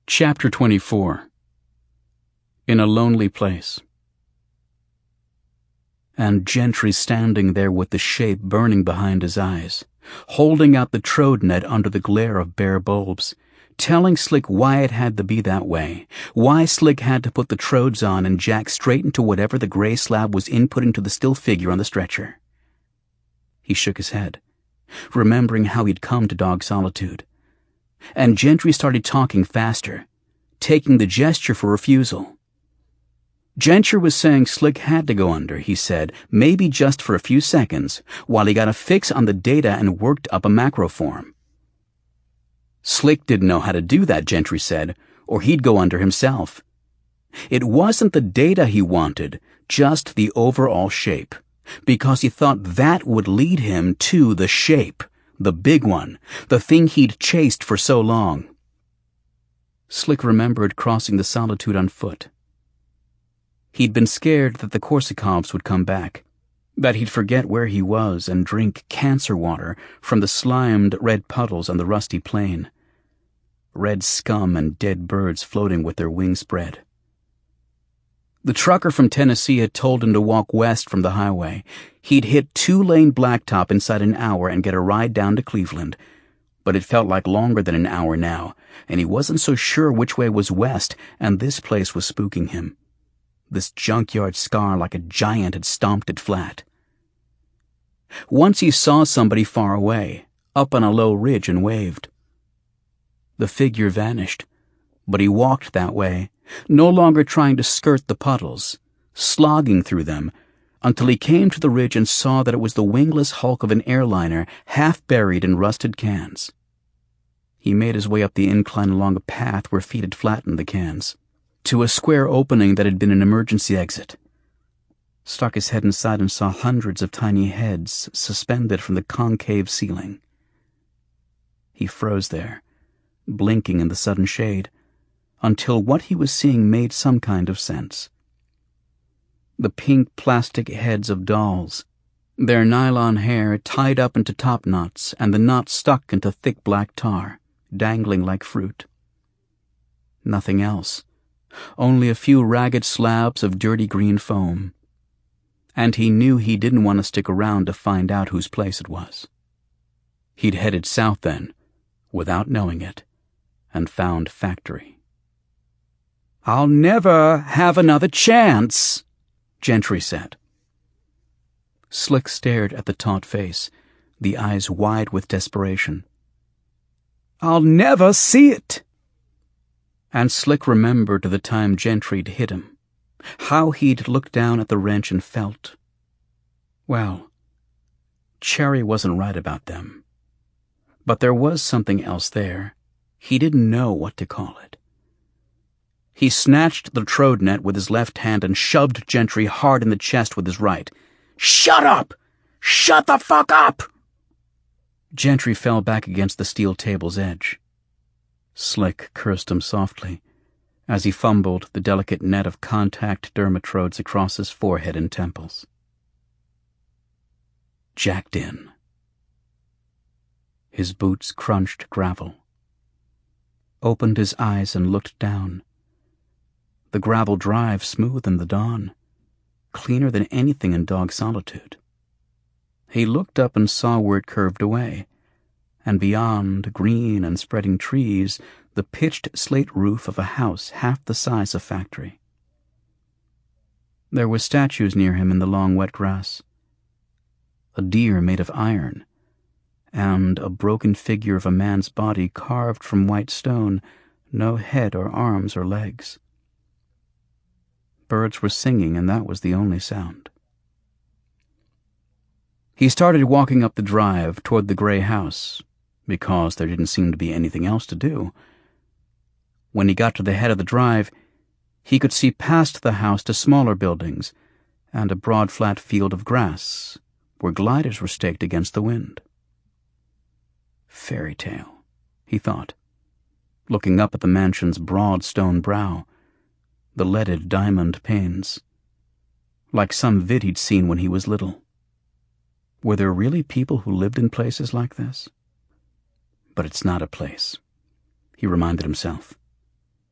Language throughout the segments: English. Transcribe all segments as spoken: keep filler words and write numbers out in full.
Chapter twenty-four. In a Lonely Place. And Gentry standing there with the shape burning behind his eyes, holding out the trode net under the glare of bare bulbs, telling Slick why it had to be that way, why Slick had to put the trodes on and jack straight into whatever the gray slab was inputting to the still figure on the stretcher. He shook his head, remembering how he'd come to Dog Solitude. And Gentry started talking faster, taking the gesture for refusal. Gentry was saying Slick had to go under, he said, maybe just for a few seconds, while he got a fix on the data and worked up a macro form. Slick didn't know how to do that, Gentry said, or he'd go under himself. It wasn't the data he wanted, just the overall shape, because he thought that would lead him to the shape. The big one, the thing he'd chased for so long. Slick remembered crossing the Solitude on foot. He'd been scared that the Korsakovs would come back, that he'd forget where he was and drink cancer water from the slimed red puddles on the rusty plain. Red scum and dead birds floating with their wings spread. The trucker from Tennessee had told him to walk west from the highway. He'd hit two-lane blacktop inside an hour and get a ride down to Cleveland. But it felt like longer than an hour now, and he wasn't so sure which way was west, and this place was spooking him. This junkyard scar like a giant had stomped it flat. Once he saw somebody far away, up on a low ridge, and waved. The figure vanished, but he walked that way, no longer trying to skirt the puddles, slogging through them, until he came to the ridge and saw that it was the wingless hulk of an airliner half buried in rusted cans. He made his way up the incline along a path where feet had flattened the cans, to a square opening that had been an emergency exit. Stuck his head inside and saw hundreds of tiny heads suspended from the concave ceiling. He froze there, blinking in the sudden shade, until what he was seeing made some kind of sense. The pink plastic heads of dolls, their nylon hair tied up into top knots and the knots stuck into thick black tar, dangling like fruit. Nothing else, only a few ragged slabs of dirty green foam. And he knew he didn't want to stick around to find out whose place it was. He'd headed south then, without knowing it, and found Factory. "I'll never have another chance," Gentry said. Slick stared at the taut face, the eyes wide with desperation. "I'll never see it." And Slick remembered the time Gentry'd hit him, how he'd looked down at the wrench and felt, well, Cherry wasn't right about them. But there was something else there. He didn't know what to call it. He snatched the trode net with his left hand and shoved Gentry hard in the chest with his right. "Shut up! Shut the fuck up!" Gentry fell back against the steel table's edge. Slick cursed him softly as he fumbled the delicate net of contact dermatrodes across his forehead and temples. Jacked in. His boots crunched gravel. Opened his eyes and looked down. The gravel drive smooth in the dawn, cleaner than anything in Dog Solitude. He looked up and saw where it curved away, and beyond green and spreading trees, the pitched slate roof of a house half the size of Factory. There were statues near him in the long wet grass. A deer made of iron, and a broken figure of a man's body carved from white stone, no head or arms or legs. Birds were singing, and that was the only sound. He started walking up the drive toward the gray house, because there didn't seem to be anything else to do. When he got to the head of the drive, he could see past the house to smaller buildings and a broad flat field of grass where gliders were staked against the wind. Fairy tale, he thought, looking up at the mansion's broad stone brow, the leaded diamond panes, like some vid he'd seen when he was little. Were there really people who lived in places like this? But it's not a place, he reminded himself.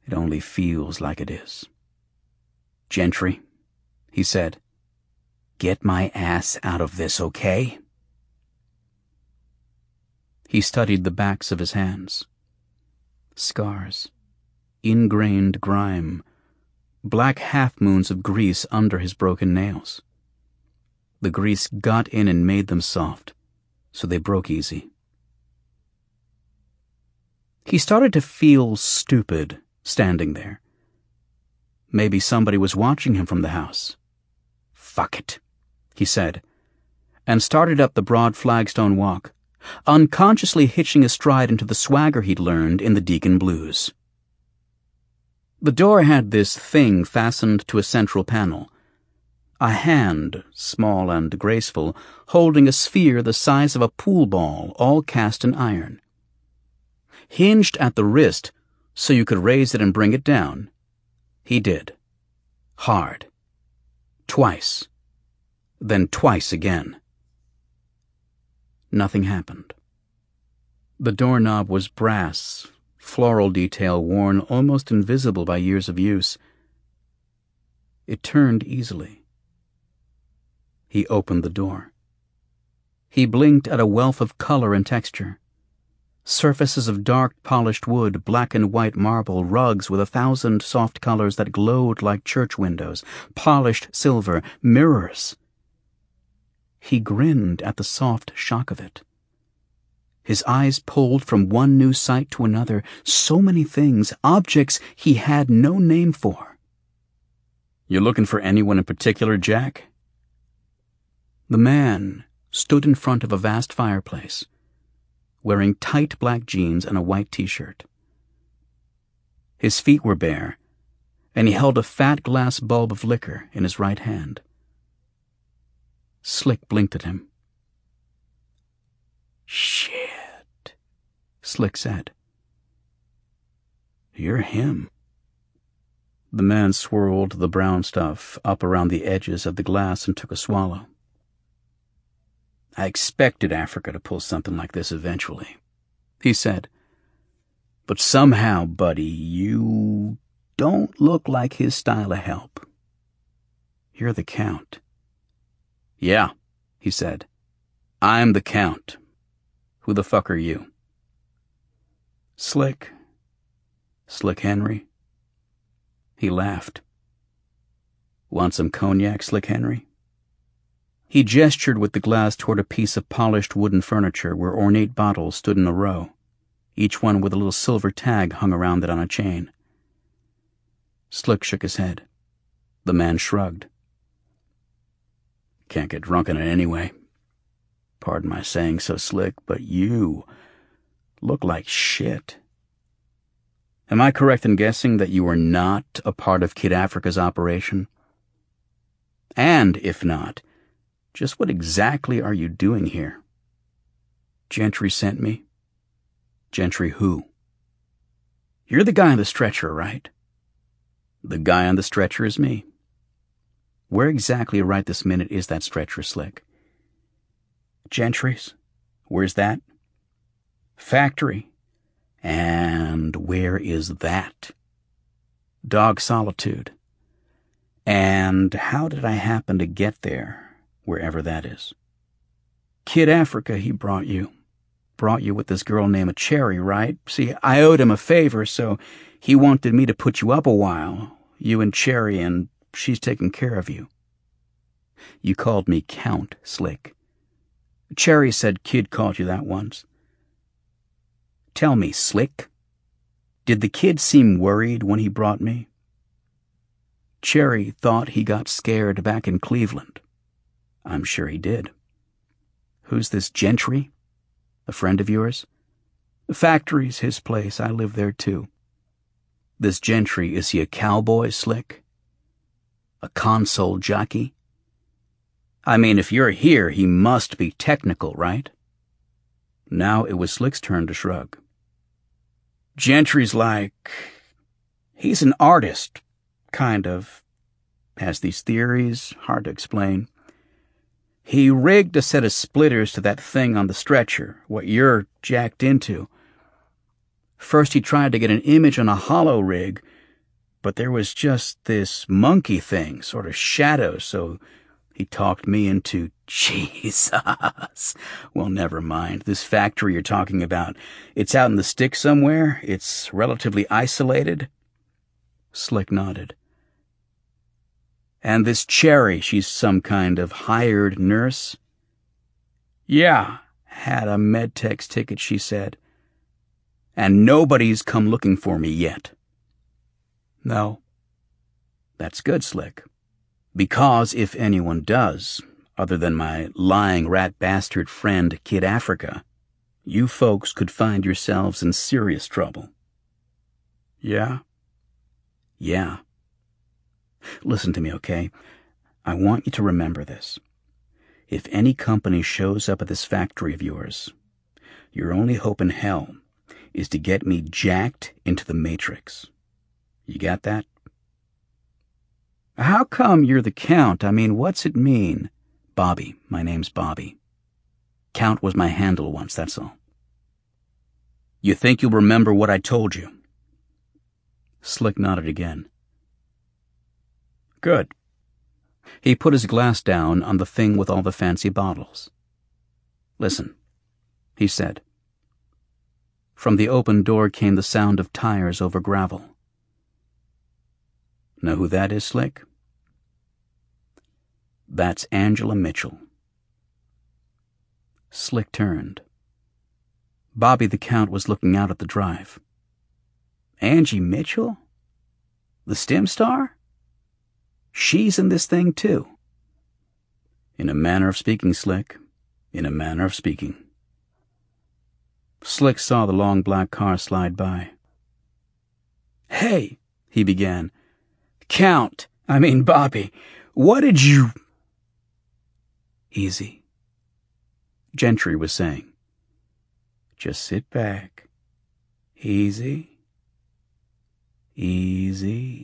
It only feels like it is. Gentry, he said, get my ass out of this, okay? He studied the backs of his hands. Scars, ingrained grime, black half-moons of grease under his broken nails. The grease got in and made them soft, so they broke easy. He started to feel stupid standing there. Maybe somebody was watching him from the house. Fuck it, he said, and started up the broad flagstone walk, unconsciously hitching a stride into the swagger he'd learned in the Deacon Blues. The door had this thing fastened to a central panel, a hand, small and graceful, holding a sphere the size of a pool ball, all cast in iron. Hinged at the wrist so you could raise it and bring it down. He did. Hard. Twice. Then twice again. Nothing happened. The doorknob was brass, floral detail worn almost invisible by years of use. It turned easily. He opened the door. He blinked at a wealth of color and texture. Surfaces of dark polished wood, black and white marble, rugs with a thousand soft colors that glowed like church windows, polished silver, mirrors. He grinned at the soft shock of it. His eyes pulled from one new sight to another, so many things, objects he had no name for. You looking for anyone in particular, Jack? The man stood in front of a vast fireplace, wearing tight black jeans and a white t-shirt. His feet were bare, and he held a fat glass bulb of liquor in his right hand. Slick blinked at him. Shit, Slick said. You're him. The man swirled the brown stuff up around the edges of the glass and took a swallow. I expected Africa to pull something like this eventually, he said. But somehow, buddy, you don't look like his style of help. You're the Count. Yeah, he said. I'm the Count. Who the fuck are you? Slick. Slick Henry. He laughed. Want some cognac, Slick Henry? He gestured with the glass toward a piece of polished wooden furniture where ornate bottles stood in a row, each one with a little silver tag hung around it on a chain. Slick shook his head. The man shrugged. Can't get drunk in it anyway. Pardon my saying so, Slick, but you look like shit. Am I correct in guessing that you were not a part of Kid Africa's operation? And if not, just what exactly are you doing here? Gentry sent me. Gentry who? You're the guy on the stretcher, right? The guy on the stretcher is me. Where exactly right this minute is that stretcher, Slick? Gentry's? Where's that? Factory. And where is that? Dog Solitude. And how did I happen to get there? Wherever that is. Kid Africa, he brought you. Brought you with this girl named Cherry, right? See, I owed him a favor, so he wanted me to put you up a while, you and Cherry, and she's taking care of you. You called me Count, Slick. Cherry said Kid called you that once. Tell me, Slick, did the kid seem worried when he brought me? Cherry thought he got scared back in Cleveland. I'm sure he did. Who's this Gentry? A friend of yours? The factory's his place. I live there too. This Gentry, is he a cowboy, Slick? A console jockey? I mean, if you're here, he must be technical, right? Now it was Slick's turn to shrug. Gentry's like... he's an artist, kind of. Has these theories, hard to explain. He rigged a set of splitters to that thing on the stretcher, what you're jacked into. First he tried to get an image on a holo rig, but there was just this monkey thing, sort of shadow, so he talked me into, Jesus. Well, never mind. This factory you're talking about, it's out in the sticks somewhere? It's relatively isolated? Slick nodded. And this Cherry, she's some kind of hired nurse? Yeah, had a Medtex ticket, she said. And nobody's come looking for me yet. No. That's good, Slick. Because if anyone does, other than my lying rat bastard friend Kid Africa, you folks could find yourselves in serious trouble. Yeah? Yeah. Listen to me, okay? I want you to remember this. If any company shows up at this factory of yours, your only hope in hell is to get me jacked into the Matrix. You got that? How come you're the Count? I mean, what's it mean? Bobby. My name's Bobby. Count was my handle once, that's all. You think you'll remember what I told you? Slick nodded again. Good. He put his glass down on the thing with all the fancy bottles. Listen, he said. From the open door came the sound of tires over gravel. Know who that is, Slick? That's Angela Mitchell. Slick turned. Bobby the Count was looking out at the drive. Angie Mitchell? The Stim Star? She's in this thing, too. In a manner of speaking, Slick. In a manner of speaking. Slick saw the long black car slide by. Hey, he began. Count, I mean Bobby, what did you... Easy. Gentry was saying. Just sit back. Easy. Easy.